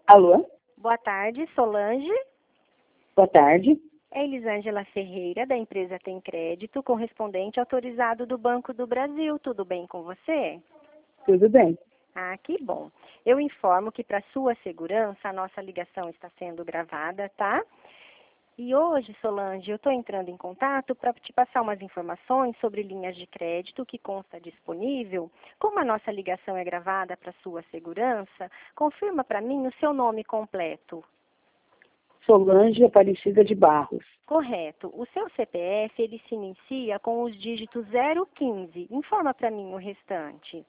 Alô? Boa tarde, Solange. Boa tarde. É Elisângela Ferreira, da empresa Tem Crédito, correspondente autorizado do Banco do Brasil. Tudo bem com você? Tudo bem. Ah, que bom. Eu informo que, para sua segurança, a nossa ligação está sendo gravada, tá? E hoje, Solange, eu estou entrando em contato para te passar umas informações sobre linhas de crédito que consta disponível. Como a nossa ligação é gravada para sua segurança, confirma para mim o seu nome completo. Solange Aparecida de Barros. Correto. O seu CPF, ele se inicia com os dígitos 015. Informa para mim o restante.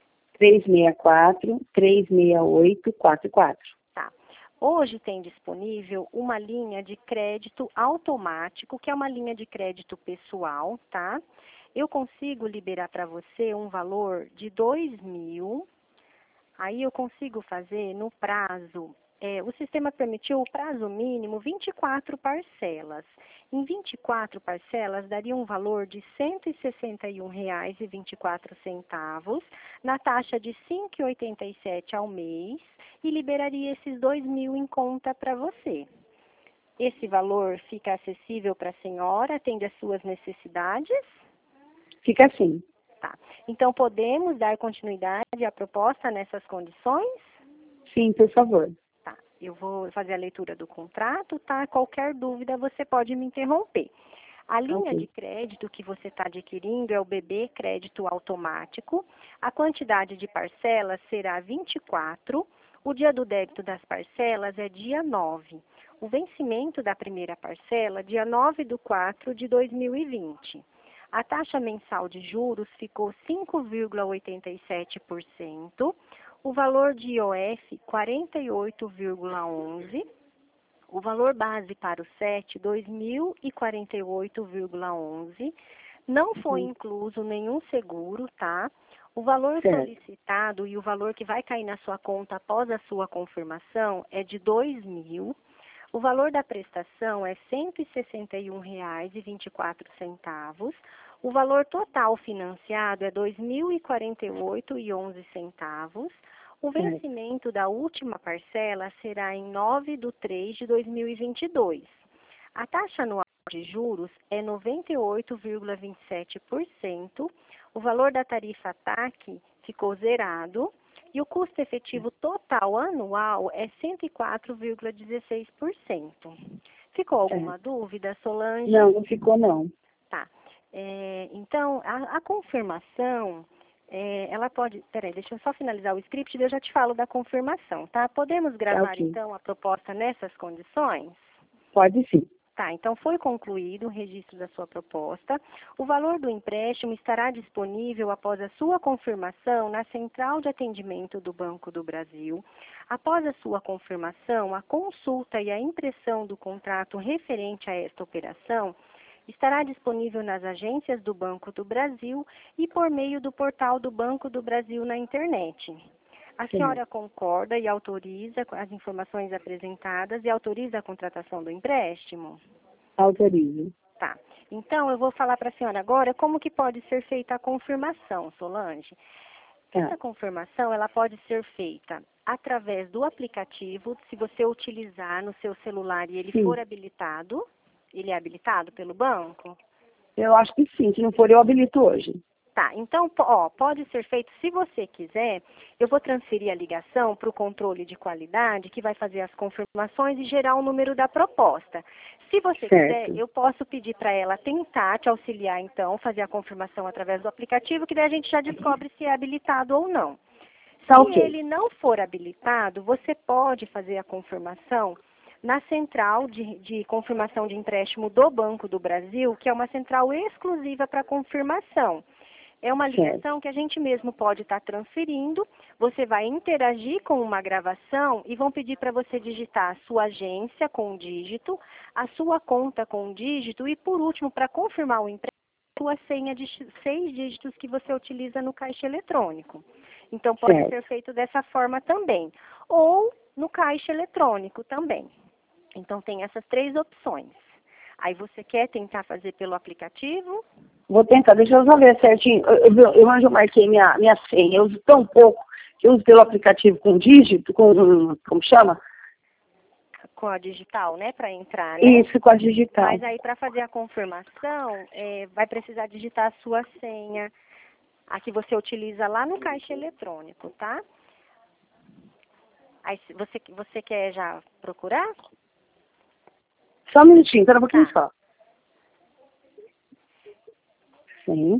364-368-44. Tá. Hoje tem disponível uma linha de crédito automático, que é uma linha de crédito pessoal, tá? Eu consigo liberar para você um valor de 2.000. Aí eu consigo fazer no prazo, o sistema permitiu o prazo mínimo 24 parcelas. Em 24 parcelas daria um valor de R$ 161,24, na taxa de R$ 5,87 ao mês, e liberaria esses 2.000 em conta para você. Esse valor fica acessível para a senhora, atende às suas necessidades? Fica assim. Tá. Então, podemos dar continuidade à proposta nessas condições? Sim, por favor. Tá. Eu vou fazer a leitura do contrato, tá? Qualquer dúvida você pode me interromper. A linha de crédito que você está adquirindo é o BB Crédito Automático. A quantidade de parcelas será 24. O dia do débito das parcelas é dia 9. O vencimento da primeira parcela, dia 9/4/2020. A taxa mensal de juros ficou 5,87%, o valor de IOF 48,11%, o valor base para o SET 2.048,11%, não foi incluso nenhum seguro, tá? O valor solicitado e o valor que vai cair na sua conta após a sua confirmação é de 2.000. O valor da prestação é R$ 161,24. O valor total financiado é R$ 2.048,11. O vencimento da última parcela será em 9/3/2022. A taxa anual de juros é 98,27%. O valor da tarifa TAC ficou zerado. E o custo efetivo total anual é 104,16%. Ficou alguma dúvida, Solange? Não, não ficou não. Tá. Então, a confirmação, ela pode... Peraí, deixa eu só finalizar o script e eu já te falo da confirmação, tá? Podemos gravar, então, a proposta nessas condições? Pode sim. Tá, então foi concluído o registro da sua proposta. O valor do empréstimo estará disponível após a sua confirmação na Central de Atendimento do Banco do Brasil. Após a sua confirmação, a consulta e a impressão do contrato referente a esta operação estará disponível nas agências do Banco do Brasil e por meio do portal do Banco do Brasil na internet. A senhora concorda e autoriza as informações apresentadas e autoriza a contratação do empréstimo? Autorizo. Tá. Então, eu vou falar para a senhora agora como que pode ser feita a confirmação, Solange. Essa confirmação, ela pode ser feita através do aplicativo, se você utilizar no seu celular e ele for habilitado. Ele é habilitado pelo banco? Eu acho que sim, se não for eu habilito hoje. Tá, então, pode ser feito, se você quiser, eu vou transferir a ligação para o controle de qualidade, que vai fazer as confirmações e gerar o número da proposta. Se você quiser, eu posso pedir para ela tentar te auxiliar, então, fazer a confirmação através do aplicativo, que daí a gente já descobre se é habilitado ou não. Se ele não for habilitado, você pode fazer a confirmação na central de confirmação de empréstimo do Banco do Brasil, que é uma central exclusiva para confirmação. É uma ligação que a gente mesmo pode estar transferindo, você vai interagir com uma gravação e vão pedir para você digitar a sua agência com um dígito, a sua conta com um dígito e, por último, para confirmar o empréstimo, a sua senha de 6 dígitos que você utiliza no caixa eletrônico. Então, pode ser feito dessa forma também. Ou no caixa eletrônico também. Então, tem essas 3 opções. Aí você quer tentar fazer pelo aplicativo? Vou tentar, deixa eu só ver certinho. Eu marquei minha senha, eu uso tão pouco Eu uso pelo aplicativo com dígito, como chama? Com a digital, né, para entrar, né? Isso, com a digital. Mas aí para fazer a confirmação, vai precisar digitar a sua senha, a que você utiliza lá no caixa eletrônico, tá? Aí você quer já procurar? Só um minutinho, espera um pouquinho Tá. só. Sim.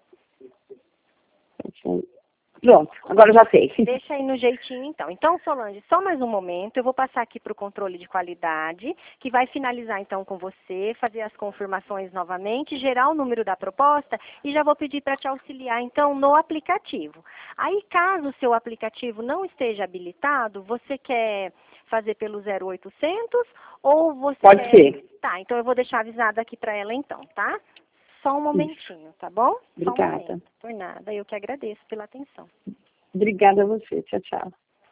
Pronto, agora eu já sei. Deixa aí no jeitinho, então. Então, Solange, só mais um momento. Eu vou passar aqui para o controle de qualidade, que vai finalizar, então, com você, fazer as confirmações novamente, gerar o número da proposta e já vou pedir para te auxiliar, então, no aplicativo. Aí, caso o seu aplicativo não esteja habilitado, você quer fazer pelo 0800 ou você Pode quer... ser. Tá, então eu vou deixar avisado aqui para ela, então, tá? Só um momentinho, tá bom? Só um Obrigada. momento. Por nada. Eu que agradeço pela atenção. Obrigada a você. Tchau, tchau.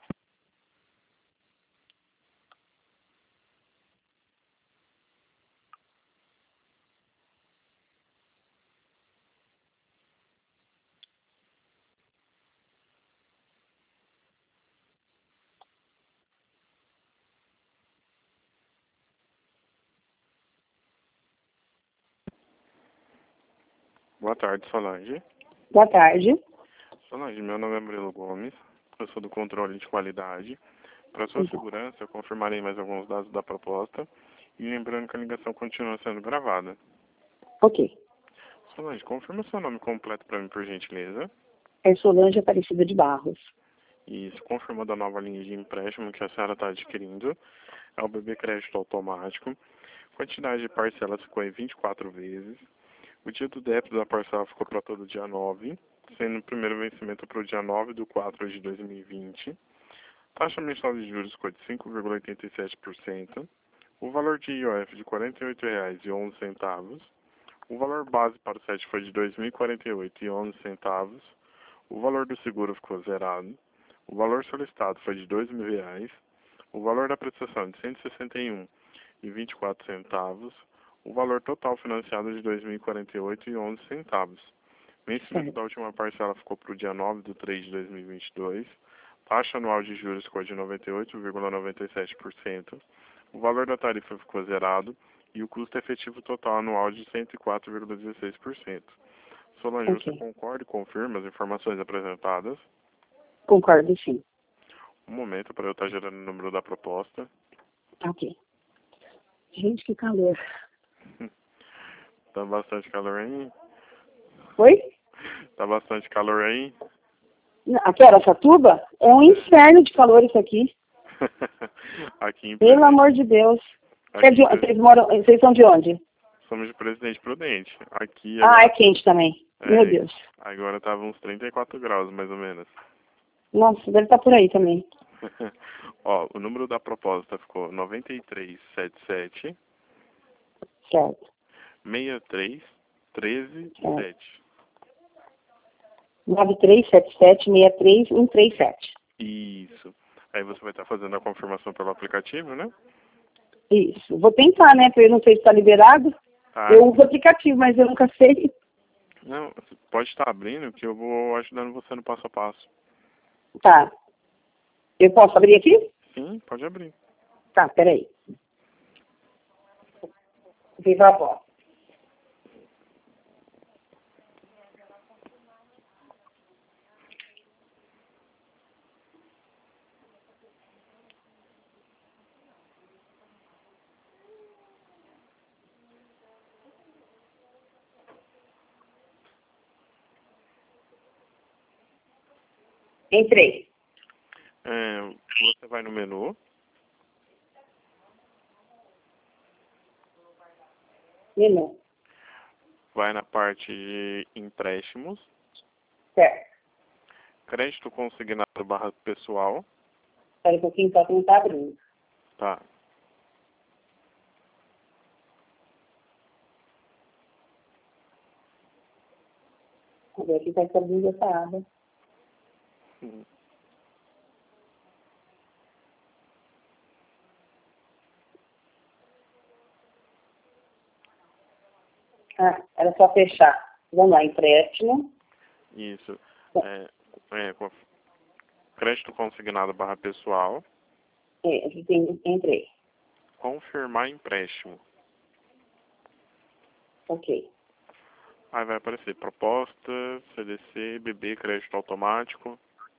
Boa tarde, Solange. Boa tarde. Solange, meu nome é Murilo Gomes, eu sou do controle de qualidade. Para sua segurança, eu confirmarei mais alguns dados da proposta e lembrando que a ligação continua sendo gravada. Ok. Solange, confirma seu nome completo para mim, por gentileza. É Solange Aparecida de Barros. Isso, confirmando a nova linha de empréstimo que a senhora está adquirindo. É o BB Crédito Automático. Quantidade de parcelas ficou em 24 vezes. O dia do débito da parcela ficou para todo dia 9, sendo o primeiro vencimento para o dia 9/4 de 2020. Taxa mensal de juros ficou de 5,87%. O valor de IOF de R$ 48,11. O valor base para o SET foi de R$ 2.048,11. O valor do seguro ficou zerado. O valor solicitado foi de R$ 2.000. O valor da prestação de R$ 161,24. O valor total financiado de R$ 2.048,11. Vencimento da última parcela ficou para o dia 9/3 de 2022. Taxa anual de juros ficou de 98,97%. O valor da tarifa ficou zerado e o custo efetivo total anual de 104,16%. Solange, Ok. você concorda e confirma as informações apresentadas? Concordo, sim. Um momento para eu estar gerando o número da proposta. Ok. Gente, que calor. Tá bastante calor aí? Oi? Tá bastante calor aí? Aqui era Araçatuba? É um inferno de calor isso aqui. Aqui em Pelo Presidente, amor de Deus. aqui em Vocês são de onde? somos de Presidente Prudente. Aqui Ah, agora, é quente também. Meu Deus. agora tava uns 34 graus, mais ou menos. Nossa, deve estar por aí também. Ó, o número da proposta ficou 9377 Certo. 63 13 É. 7. 9377-63137. Isso. Aí você vai estar fazendo a confirmação pelo aplicativo, né? Isso. Vou tentar, né? Porque eu não sei se está liberado. Tá. Eu uso o aplicativo, mas eu nunca sei. Não, você pode estar abrindo que eu vou ajudando você no passo a passo. Tá. Eu posso abrir aqui? Sim, pode abrir. Tá, peraí. Viva a voz. Entrei. Você vai no menu, Menu. vai na parte de empréstimos, Certo. crédito consignado barra pessoal, Espera um pouquinho só que não está abrindo. tá? Vou ver aqui vai estar abrindo essa aba. Uhum. Ah, era só fechar. Vamos lá, empréstimo. Isso. É, Crédito consignado barra pessoal. Aqui entrei. Confirmar empréstimo. Ok. Aí vai aparecer proposta, CDC, BB, crédito automático.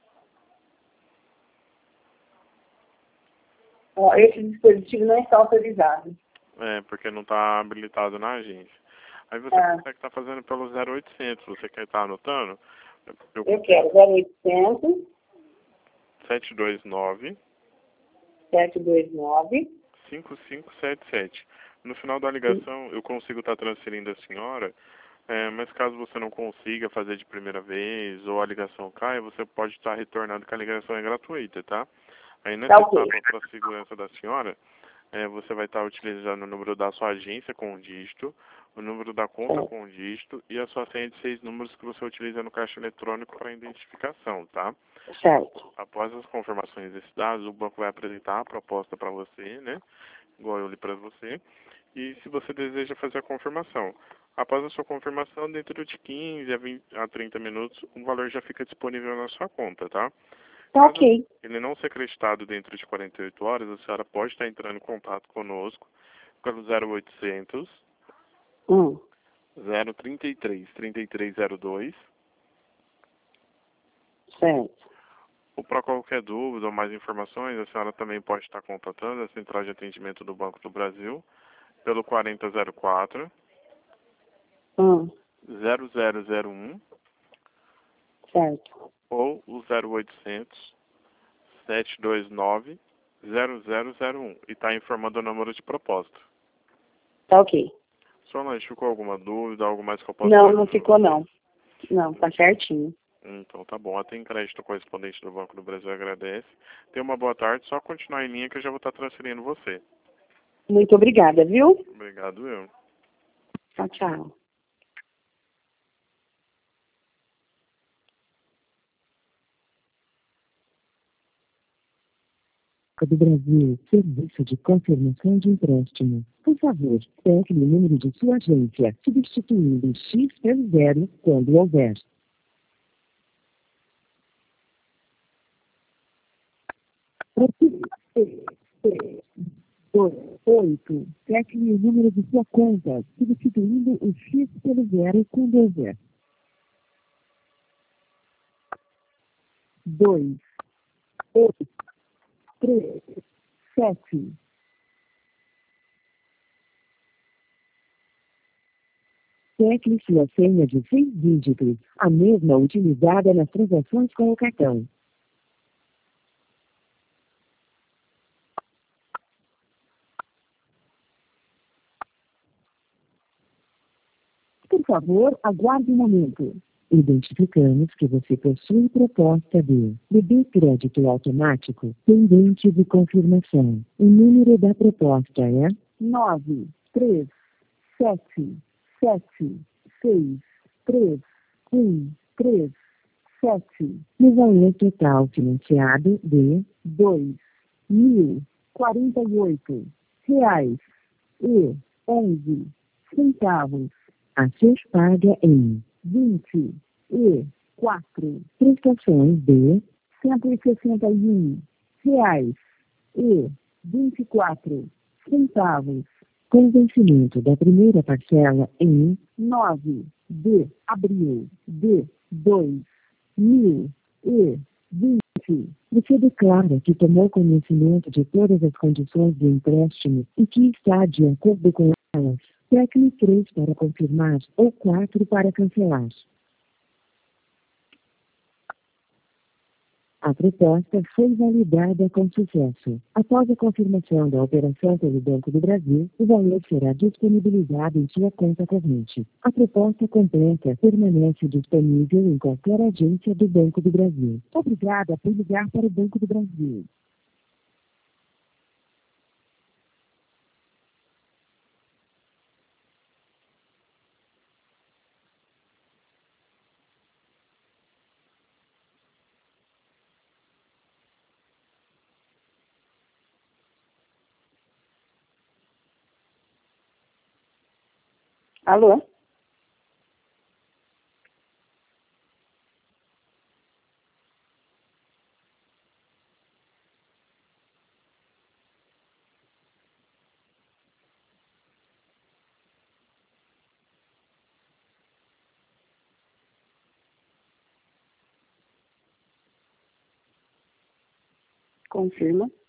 Ó, esse dispositivo não está autorizado. Porque não está habilitado na agência. Aí você consegue estar fazendo pelo 0800. Você quer estar anotando? Eu quero 0800 729 729 5577. No final da ligação, eu consigo estar transferindo a senhora, mas caso você não consiga fazer de primeira vez ou a ligação caia, você pode estar retornando que a ligação é gratuita, tá? Aí nessa etapa, para a segurança da senhora, você vai estar utilizando o número da sua agência com um dígito, o número da conta com um dígito e a sua senha de 6 números que você utiliza no caixa eletrônico para identificação, tá? Certo. Após as confirmações desses dados, o banco vai apresentar a proposta para você, né? Igual eu li para você. E se você deseja fazer a confirmação. Após a sua confirmação, dentro de 15 a 30 minutos, o valor já fica disponível na sua conta, tá? Tá ok. Caso ele não ser acreditado dentro de 48 horas, a senhora pode estar entrando em contato conosco pelo 0800 033 3302. Certo. Ou para qualquer dúvida ou mais informações, a senhora também pode estar contatando a Central de Atendimento do Banco do Brasil pelo 4004 0001 Certo. ou o 0800 729 0001 e está informando o número de proposta. Tá ok. Solange, ficou alguma dúvida, algo mais que eu possa Não, fazer? não ficou não. Não, tá certinho. Então tá bom. Tem crédito correspondente do Banco do Brasil, agradece. Tenha uma boa tarde, só continuar em linha que eu já vou estar transferindo você. Muito obrigada, viu? Obrigado, eu. Tchau, tchau. Banco do Brasil, serviço de confirmação de empréstimo. Por favor, pegue o número de sua agência, substituindo X pelo 0 quando houver. Oito. Pegue o número de sua conta, substituindo o X pelo 0 quando houver. 2, 8, 3, 7. Tecle sua senha de 6 dígitos, a mesma utilizada nas transações com o cartão. Por favor, aguarde um momento. Identificamos que você possui proposta de BB Crédito Automático pendente de confirmação. O número da proposta é 9, 3, 7, 7, 6, 3, 1, 3, 7. No valor total financiado de R$ 2.048,11. A ser paga em 24 prestações de R$ 161,24. Com vencimento da primeira parcela em 9 de abril de 2020. Você declara que tomou conhecimento de todas as condições do empréstimo e que está de acordo com elas. Tecle 3 para confirmar ou 4 para cancelar. A proposta foi validada com sucesso. Após a confirmação da operação pelo Banco do Brasil, o valor será disponibilizado em sua conta corrente. A proposta completa permanece disponível em qualquer agência do Banco do Brasil. Obrigada por ligar para o Banco do Brasil. Alô? Confirma.